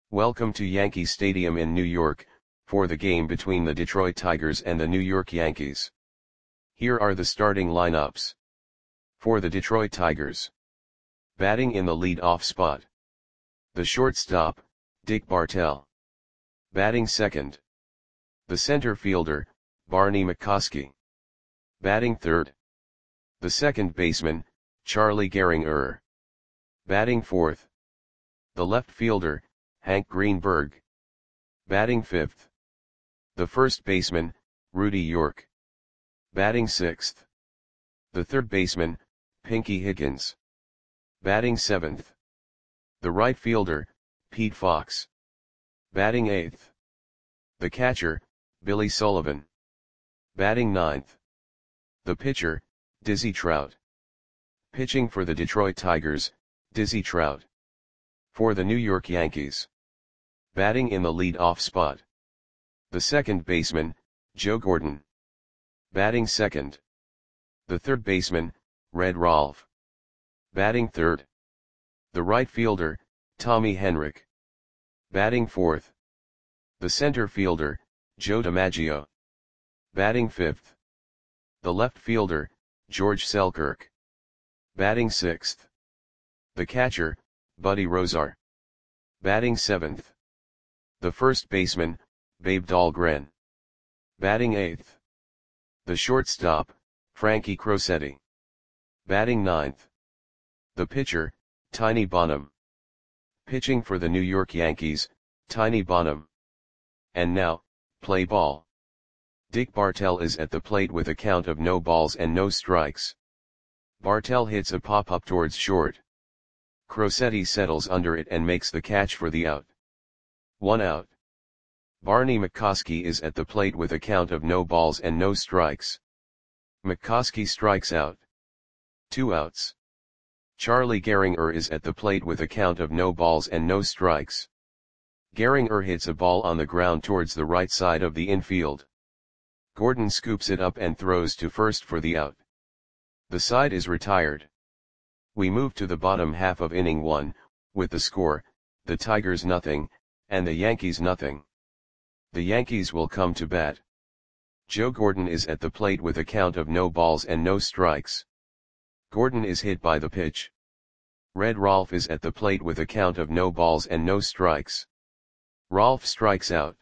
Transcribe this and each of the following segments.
Welcome to Yankee Stadium in New York, for the game between the Detroit Tigers and the New York Yankees. Here are the starting lineups. For the Detroit Tigers. Batting in the lead-off spot. The shortstop, Dick Bartell. Batting second. The center fielder, Barney McCoskey. Batting third. The second baseman, Charlie Gehringer. Batting fourth. The left fielder, Hank Greenberg. Batting fifth. The first baseman, Rudy York. Batting sixth. The third baseman, Pinky Higgins. Batting seventh. The right fielder, Pete Fox. Batting eighth. The catcher, Billy Sullivan. Batting ninth. The pitcher, Dizzy Trout. Pitching for the Detroit Tigers, Dizzy Trout. For the New York Yankees. Batting in the lead-off spot. The second baseman, Joe Gordon. Batting second. The third baseman, Red Rolfe. Batting third. The right fielder, Tommy Henrich. Batting fourth. The center fielder, Joe DiMaggio. Batting fifth. The left fielder, George Selkirk. Batting sixth. The catcher, Buddy Rozar. Batting seventh. The first baseman, Babe Dahlgren. Batting eighth. The shortstop, Frankie Crosetti. Batting ninth. The pitcher, Tiny Bonham. Pitching for the New York Yankees, Tiny Bonham. And now, play ball. Dick Bartell is at the plate with a count of no balls and no strikes. Bartell hits a pop-up towards short. Crosetti settles under it and makes the catch for the out. 1 out. Barney McCoskey is at the plate with a count of no balls and no strikes. McCoskey strikes out. 2 outs. Charlie Gehringer is at the plate with a count of no balls and no strikes. Gehringer hits a ball on the ground towards the right side of the infield. Gordon scoops it up and throws to first for the out. The side is retired. We move to the bottom half of inning 1, with the score, the Tigers nothing, and the Yankees nothing. The Yankees will come to bat. Joe Gordon is at the plate with a count of no balls and no strikes. Gordon is hit by the pitch. Red Rolfe is at the plate with a count of no balls and no strikes. Rolfe strikes out.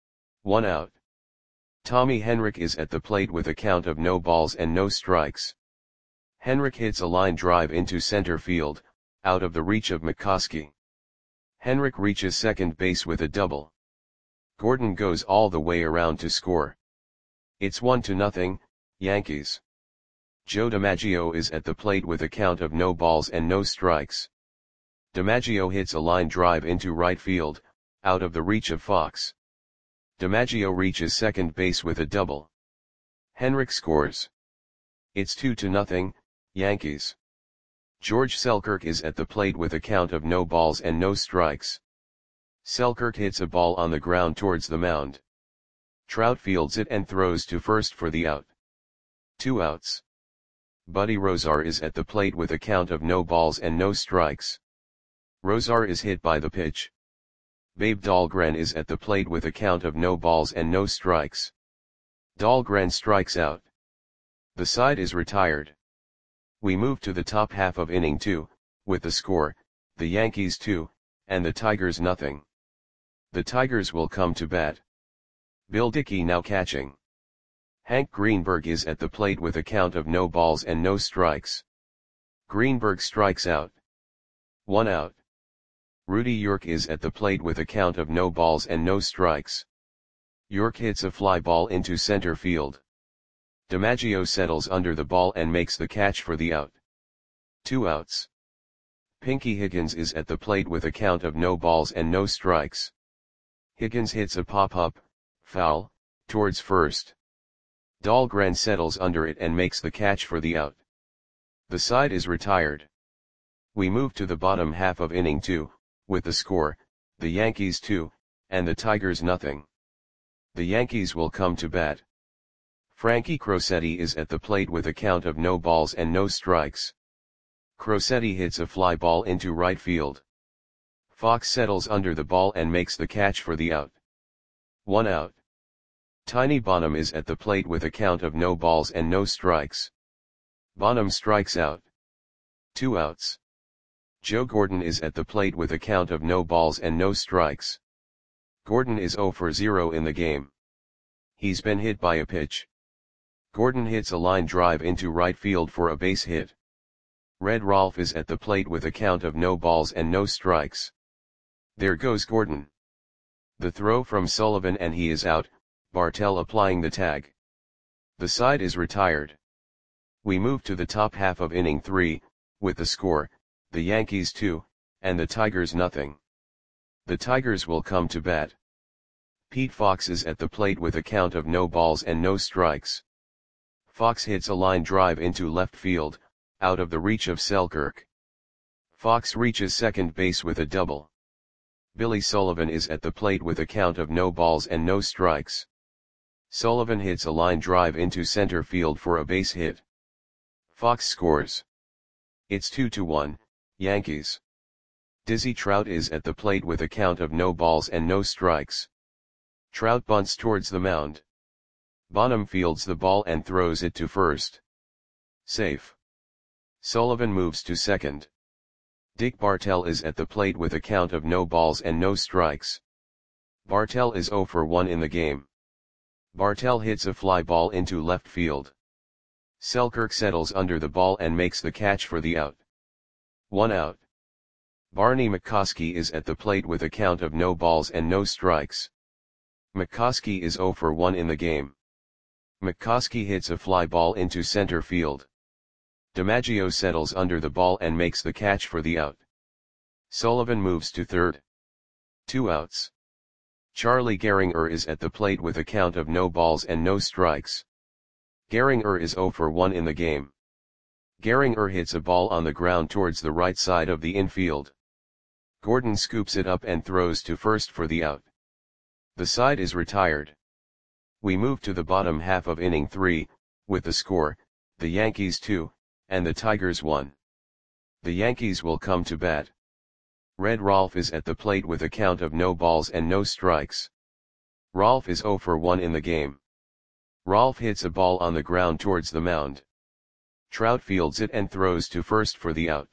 1 out. Tommy Henrich is at the plate with a count of no balls and no strikes. Henrich hits a line drive into center field, out of the reach of McCoskey. Henrich reaches second base with a double. Gordon goes all the way around to score. It's 1-0, Yankees. Joe DiMaggio is at the plate with a count of no balls and no strikes. DiMaggio hits a line drive into right field, out of the reach of Fox. DiMaggio reaches second base with a double. Henrich scores. It's 2-0, Yankees. George Selkirk is at the plate with a count of no balls and no strikes. Selkirk hits a ball on the ground towards the mound. Trout fields it and throws to first for the out. 2 outs. Buddy Rozar is at the plate with a count of no balls and no strikes. Rozar is hit by the pitch. Babe Dahlgren is at the plate with a count of no balls and no strikes. Dahlgren strikes out. The side is retired. We move to the top half of inning 2, with the score, the Yankees 2, and the Tigers nothing. The Tigers will come to bat. Bill Dickey now catching. Hank Greenberg is at the plate with a count of no balls and no strikes. Greenberg strikes out. 1 out. Rudy York is at the plate with a count of no balls and no strikes. York hits a fly ball into center field. DiMaggio settles under the ball and makes the catch for the out. 2 outs. Pinky Higgins is at the plate with a count of no balls and no strikes. Higgins hits a pop-up, foul, towards first. Dahlgren settles under it and makes the catch for the out. The side is retired. We move to the bottom half of inning 2, with the score, the Yankees 2, and the Tigers nothing. The Yankees will come to bat. Frankie Crosetti is at the plate with a count of no balls and no strikes. Crosetti hits a fly ball into right field. Fox settles under the ball and makes the catch for the out. 1 out. Tiny Bonham is at the plate with a count of no balls and no strikes. Bonham strikes out. 2 outs. Joe Gordon is at the plate with a count of no balls and no strikes. Gordon is 0 for 0 in the game. He's been hit by a pitch. Gordon hits a line drive into right field for a base hit. Red Rolf is at the plate with a count of no balls and no strikes. There goes Gordon. The throw from Sullivan and he is out, Bartell applying the tag. The side is retired. We move to the top half of inning 3, with the score, the Yankees 2, and the Tigers nothing. The Tigers will come to bat. Pete Fox is at the plate with a count of no balls and no strikes. Fox hits a line drive into left field, out of the reach of Selkirk. Fox reaches second base with a double. Billy Sullivan is at the plate with a count of no balls and no strikes. Sullivan hits a line drive into center field for a base hit. Fox scores. It's 2-1, Yankees. Dizzy Trout is at the plate with a count of no balls and no strikes. Trout bunts towards the mound. Bonham fields the ball and throws it to first. Safe. Sullivan moves to second. Dick Bartell is at the plate with a count of no balls and no strikes. Bartell is 0 for 1 in the game. Bartell hits a fly ball into left field. Selkirk settles under the ball and makes the catch for the out. 1 out. Barney McCoskey is at the plate with a count of no balls and no strikes. McCoskey is 0 for 1 in the game. McCoskey hits a fly ball into center field. DiMaggio settles under the ball and makes the catch for the out. Sullivan moves to third. 2 outs. Charlie Gehringer is at the plate with a count of no balls and no strikes. Gehringer is 0 for 1 in the game. Gehringer hits a ball on the ground towards the right side of the infield. Gordon scoops it up and throws to first for the out. The side is retired. We move to the bottom half of inning 3, with the score, the Yankees 2, and the Tigers 1. The Yankees will come to bat. Red Rolf is at the plate with a count of no balls and no strikes. Rolf is 0 for 1 in the game. Rolf hits a ball on the ground towards the mound. Trout fields it and throws to first for the out.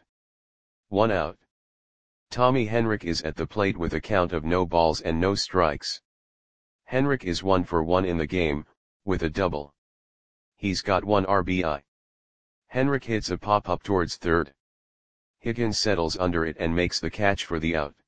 1 out. Tommy Henrich is at the plate with a count of no balls and no strikes. Henrich is 1 for 1 in the game, with a double. He's got 1 RBI. Henrich hits a pop-up towards third. Higgins settles under it and makes the catch for the out.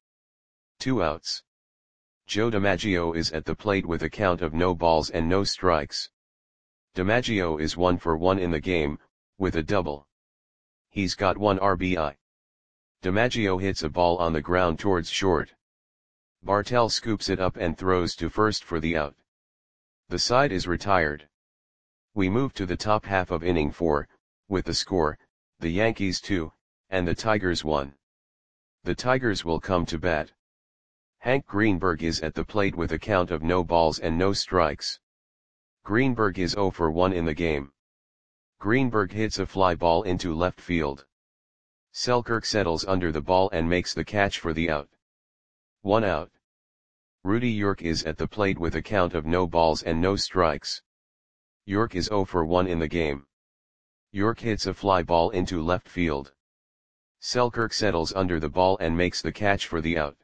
2 outs. Joe DiMaggio is at the plate with a count of no balls and no strikes. DiMaggio is 1 for 1 in the game, with a double. He's got 1 RBI. DiMaggio hits a ball on the ground towards short. Bartell scoops it up and throws to first for the out. The side is retired. We move to the top half of inning 4, with the score, the Yankees 2, and the Tigers 1. The Tigers will come to bat. Hank Greenberg is at the plate with a count of no balls and no strikes. Greenberg is 0 for 1 in the game. Greenberg hits a fly ball into left field. Selkirk settles under the ball and makes the catch for the out. 1 out. Rudy York is at the plate with a count of no balls and no strikes. York is 0 for 1 in the game. York hits a fly ball into left field. Selkirk settles under the ball and makes the catch for the out.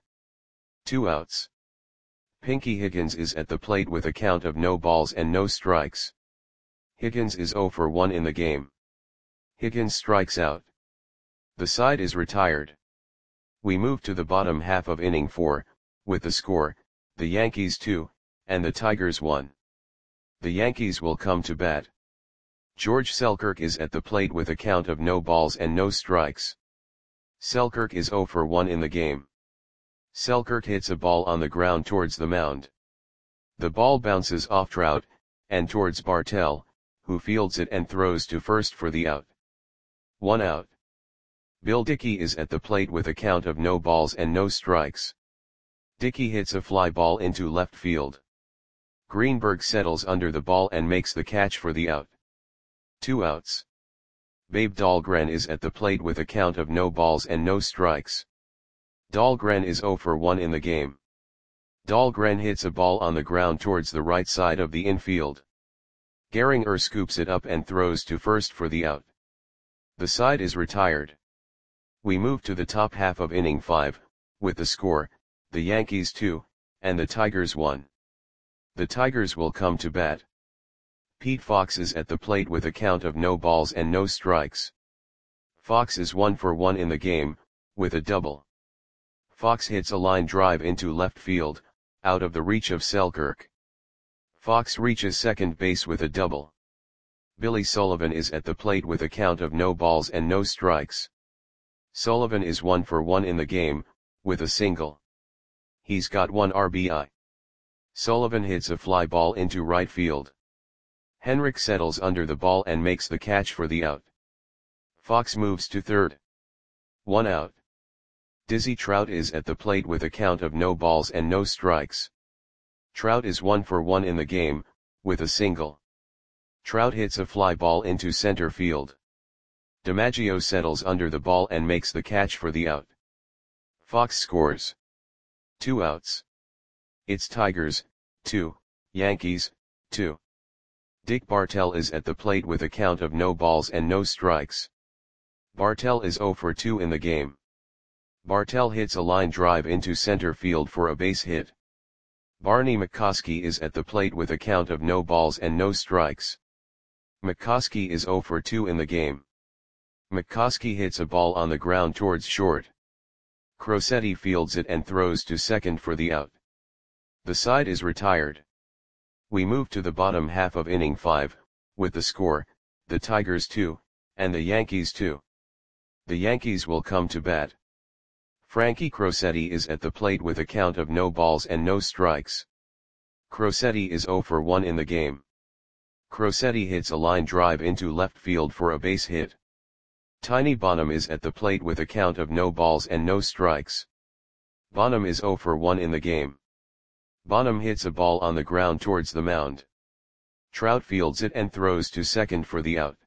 2 outs. Pinky Higgins is at the plate with a count of no balls and no strikes. Higgins is 0 for 1 in the game. Higgins strikes out. The side is retired. We move to the bottom half of inning 4, with the score, the Yankees 2, and the Tigers 1. The Yankees will come to bat. George Selkirk is at the plate with a count of no balls and no strikes. Selkirk is 0 for 1 in the game. Selkirk hits a ball on the ground towards the mound. The ball bounces off Trout, and towards Bartell, who fields it and throws to first for the out. 1 out. Bill Dickey is at the plate with a count of no balls and no strikes. Dickey hits a fly ball into left field. Greenberg settles under the ball and makes the catch for the out. 2 outs. Babe Dahlgren is at the plate with a count of no balls and no strikes. Dahlgren is 0 for 1 in the game. Dahlgren hits a ball on the ground towards the right side of the infield. Gehringer scoops it up and throws to first for the out. The side is retired. We move to the top half of inning 5, with the score, the Yankees 2, and the Tigers 1. The Tigers will come to bat. Pete Fox is at the plate with a count of no balls and no strikes. Fox is 1 for 1 in the game, with a double. Fox hits a line drive into left field, out of the reach of Selkirk. Fox reaches second base with a double. Billy Sullivan is at the plate with a count of no balls and no strikes. Sullivan is 1 for 1 in the game, with a single. He's got 1 RBI. Sullivan hits a fly ball into right field. Henrik settles under the ball and makes the catch for the out. Fox moves to third. 1 out. Dizzy Trout is at the plate with a count of no balls and no strikes. Trout is 1 for 1 in the game, with a single. Trout hits a fly ball into center field. DiMaggio settles under the ball and makes the catch for the out. Fox scores. 2 outs. It's Tigers, 2, Yankees, 2. Dick Bartell is at the plate with a count of no balls and no strikes. Bartell is 0 for 2 in the game. Bartell hits a line drive into center field for a base hit. Barney McCoskey is at the plate with a count of no balls and no strikes. McCoskey is 0 for 2 in the game. McCoskey hits a ball on the ground towards short. Crosetti fields it and throws to second for the out. The side is retired. We move to the bottom half of inning 5, with the score, the Tigers 2, and the Yankees 2. The Yankees will come to bat. Frankie Crosetti is at the plate with a count of no balls and no strikes. Crosetti is 0 for 1 in the game. Crosetti hits a line drive into left field for a base hit. Tiny Bonham is at the plate with a count of no balls and no strikes. Bonham is 0 for 1 in the game. Bonham hits a ball on the ground towards the mound. Trout fields it and throws to second for the out.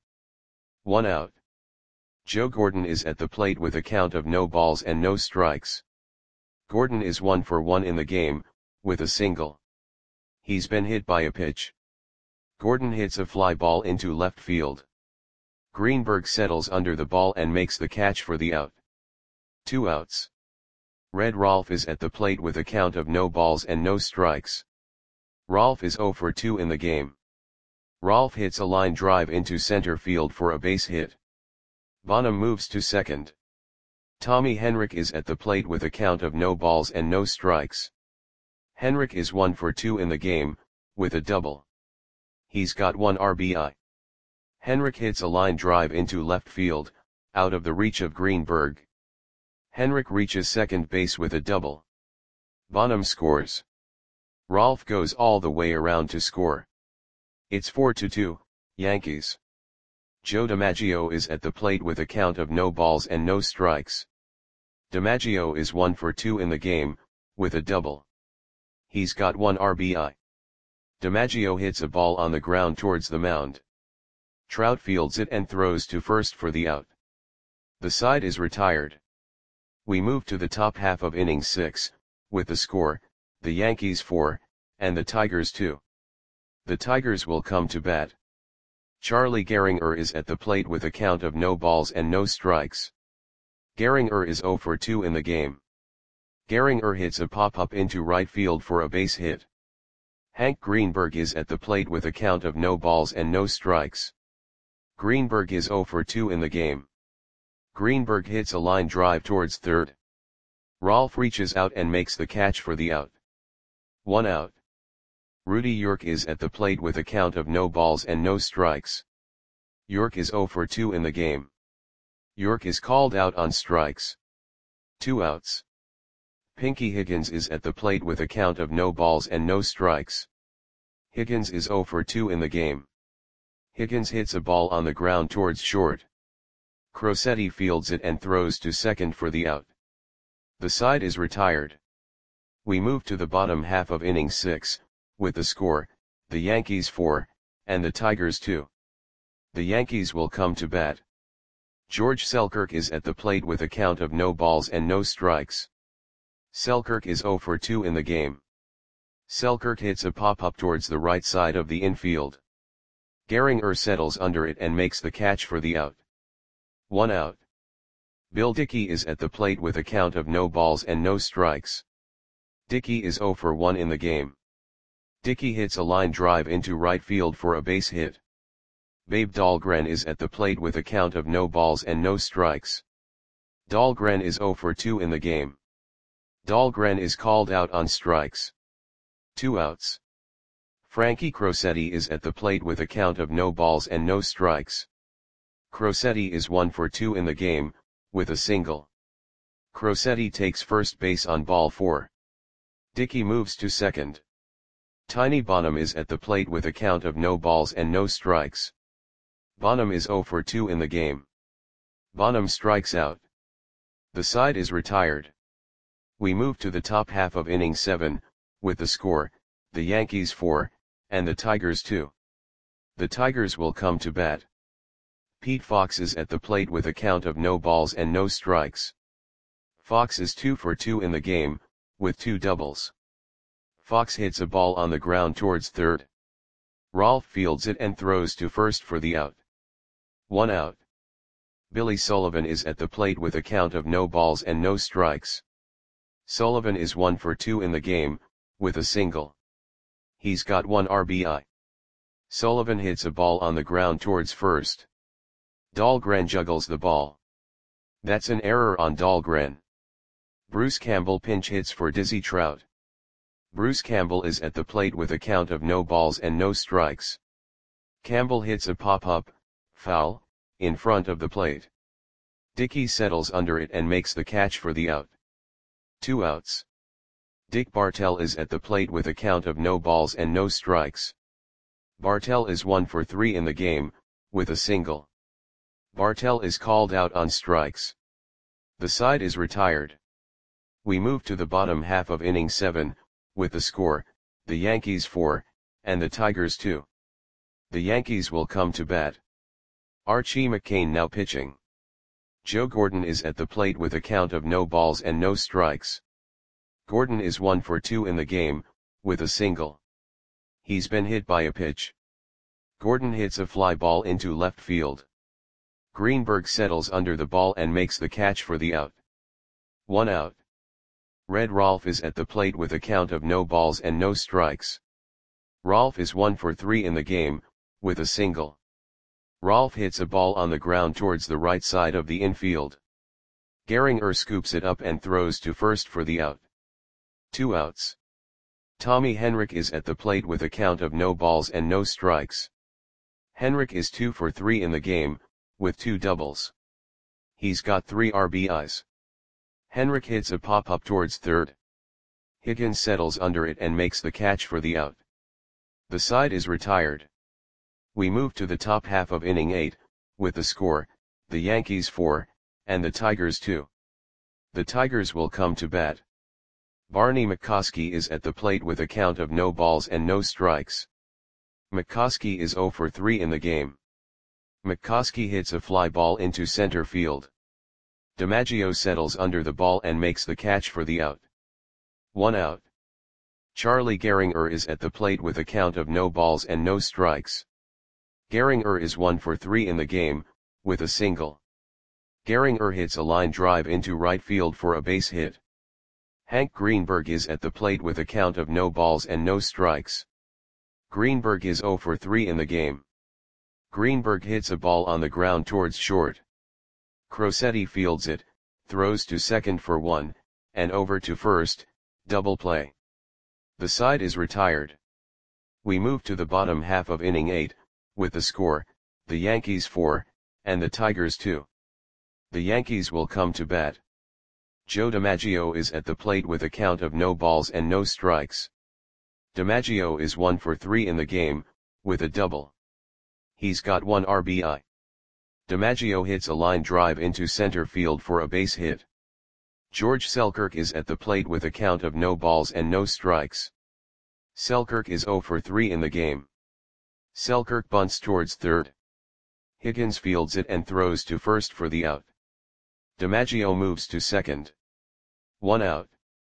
1 out. Joe Gordon is at the plate with a count of no balls and no strikes. Gordon is 1 for 1 in the game, with a single. He's been hit by a pitch. Gordon hits a fly ball into left field. Greenberg settles under the ball and makes the catch for the out. 2 outs. Red Rolfe is at the plate with a count of no balls and no strikes. Rolfe is 0 for 2 in the game. Rolfe hits a line drive into center field for a base hit. Bonham moves to second. Tommy Henrik is at the plate with a count of no balls and no strikes. Henrik is 1 for 2 in the game, with a double. He's got 1 RBI. Henrik hits a line drive into left field, out of the reach of Greenberg. Henrik reaches second base with a double. Bonham scores. Rolfe goes all the way around to score. It's 4-2, Yankees. Joe DiMaggio is at the plate with a count of no balls and no strikes. DiMaggio is 1 for 2 in the game, with a double. He's got 1 RBI. DiMaggio hits a ball on the ground towards the mound. Trout fields it and throws to first for the out. The side is retired. We move to the top half of inning 6, with the score, the Yankees 4, and the Tigers 2. The Tigers will come to bat. Charlie Gehringer is at the plate with a count of no balls and no strikes. Gehringer is 0 for 2 in the game. Gehringer hits a pop-up into right field for a base hit. Hank Greenberg is at the plate with a count of no balls and no strikes. Greenberg is 0 for 2 in the game. Greenberg hits a line drive towards third. Rolfe reaches out and makes the catch for the out. 1 out. Rudy York is at the plate with a count of no balls and no strikes. York is 0 for 2 in the game. York is called out on strikes. 2 outs. Pinky Higgins is at the plate with a count of no balls and no strikes. Higgins is 0 for 2 in the game. Higgins hits a ball on the ground towards short. Crosetti fields it and throws to second for the out. The side is retired. We move to the bottom half of inning 6, with the score, the Yankees 4, and the Tigers 2. The Yankees will come to bat. George Selkirk is at the plate with a count of no balls and no strikes. Selkirk is 0 for 2 in the game. Selkirk hits a pop-up towards the right side of the infield. Gehringer settles under it and makes the catch for the out. 1 out. Bill Dickey is at the plate with a count of no balls and no strikes. Dickey is 0 for 1 in the game. Dickey hits a line drive into right field for a base hit. Babe Dahlgren is at the plate with a count of no balls and no strikes. Dahlgren is 0 for 2 in the game. Dahlgren is called out on strikes. 2 outs. Frankie Crosetti is at the plate with a count of no balls and no strikes. Crosetti is 1 for 2 in the game, with a single. Crosetti takes first base on ball 4. Dickey moves to second. Tiny Bonham is at the plate with a count of no balls and no strikes. Bonham is 0 for 2 in the game. Bonham strikes out. The side is retired. We move to the top half of inning 7, with the score, the Yankees 4, and the Tigers 2. The Tigers will come to bat. Pete Fox is at the plate with a count of no balls and no strikes. Fox is 2 for 2 in the game, with 2 doubles. Fox hits a ball on the ground towards third. Rolfe fields it and throws to first for the out. 1 out. Billy Sullivan is at the plate with a count of no balls and no strikes. Sullivan is 1 for 2 in the game, with a single. He's got 1 RBI. Sullivan hits a ball on the ground towards first. Dahlgren juggles the ball. That's an error on Dahlgren. Bruce Campbell pinch hits for Dizzy Trout. Bruce Campbell is at the plate with a count of no balls and no strikes. Campbell hits a pop-up, foul, in front of the plate. Dickey settles under it and makes the catch for the out. 2 outs. Dick Bartell is at the plate with a count of no balls and no strikes. Bartell is 1 for 3 in the game, with a single. Bartell is called out on strikes. The side is retired. We move to the bottom half of inning 7, with the score, the Yankees 4, and the Tigers 2. The Yankees will come to bat. Archie McCain now pitching. Joe Gordon is at the plate with a count of no balls and no strikes. Gordon is 1 for 2 in the game, with a single. He's been hit by a pitch. Gordon hits a fly ball into left field. Greenberg settles under the ball and makes the catch for the out. 1 out. Red Rolfe is at the plate with a count of no balls and no strikes. Rolfe is 1 for 3 in the game, with a single. Rolfe hits a ball on the ground towards the right side of the infield. Gehringer scoops it up and throws to first for the out. 2 outs. Tommy Henrich is at the plate with a count of no balls and no strikes. Henrich is 2 for 3 in the game, with 2 doubles. He's got 3 RBIs. Henrich hits a pop-up towards third. Higgins settles under it and makes the catch for the out. The side is retired. We move to the top half of inning 8, with the score, the Yankees 4, and the Tigers 2. The Tigers will come to bat. Barney McCoskey is at the plate with a count of no balls and no strikes. McCoskey is 0 for 3 in the game. McCoskey hits a fly ball into center field. DiMaggio settles under the ball and makes the catch for the out. 1 out. Charlie Gehringer is at the plate with a count of no balls and no strikes. Gehringer is 1 for 3 in the game, with a single. Gehringer hits a line drive into right field for a base hit. Hank Greenberg is at the plate with a count of no balls and no strikes. Greenberg is 0 for 3 in the game. Greenberg hits a ball on the ground towards short. Crosetti fields it, throws to second for 1, and over to first, double play. The side is retired. We move to the bottom half of inning 8, with the score, the Yankees 4, and the Tigers 2. The Yankees will come to bat. Joe DiMaggio is at the plate with a count of no balls and no strikes. DiMaggio is 1 for 3 in the game, with a double. He's got 1 RBI. DiMaggio hits a line drive into center field for a base hit. George Selkirk is at the plate with a count of no balls and no strikes. Selkirk is 0 for 3 in the game. Selkirk bunts towards third. Higgins fields it and throws to first for the out. DiMaggio moves to second. 1 out.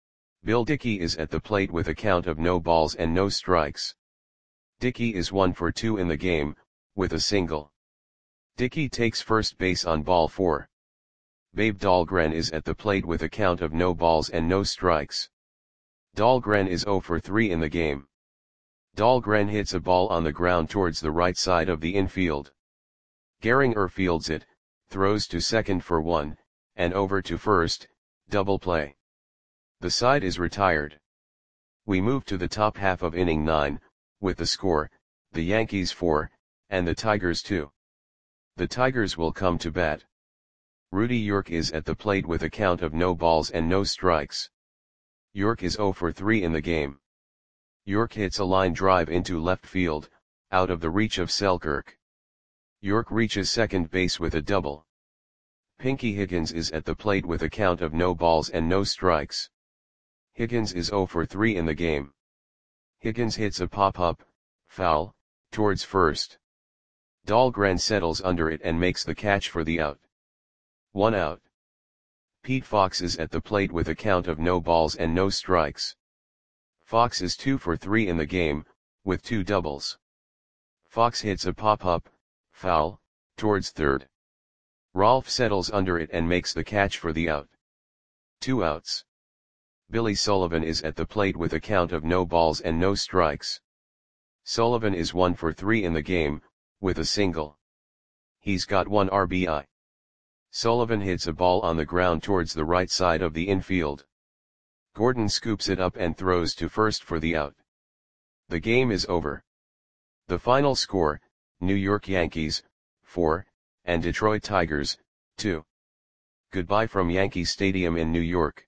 Bill Dickey is at the plate with a count of no balls and no strikes. Dickey is 1 for 2 in the game, with a single. Dickey takes first base on ball 4. Babe Dahlgren is at the plate with a count of no balls and no strikes. Dahlgren is 0 for 3 in the game. Dahlgren hits a ball on the ground towards the right side of the infield. Gehringer fields it, throws to second for 1, and over to first, double play. The side is retired. We move to the top half of inning 9, with the score, the Yankees 4, and the Tigers 2. The Tigers will come to bat. Rudy York is at the plate with a count of no balls and no strikes. York is 0 for 3 in the game. York hits a line drive into left field, out of the reach of Selkirk. York reaches second base with a double. Pinky Higgins is at the plate with a count of no balls and no strikes. Higgins is 0 for 3 in the game. Higgins hits a pop-up, foul, towards first. Dahlgren settles under it and makes the catch for the out. 1 out. Pete Fox is at the plate with a count of no balls and no strikes. Fox is 2 for 3 in the game, with 2 doubles. Fox hits a pop-up, foul, towards third. Rolfe settles under it and makes the catch for the out. 2 outs. Billy Sullivan is at the plate with a count of no balls and no strikes. Sullivan is 1 for 3 in the game, with a single. He's got 1 RBI. Sullivan hits a ball on the ground towards the right side of the infield. Gordon scoops it up and throws to first for the out. The game is over. The final score, New York Yankees, 4, and Detroit Tigers, 2. Goodbye from Yankee Stadium in New York.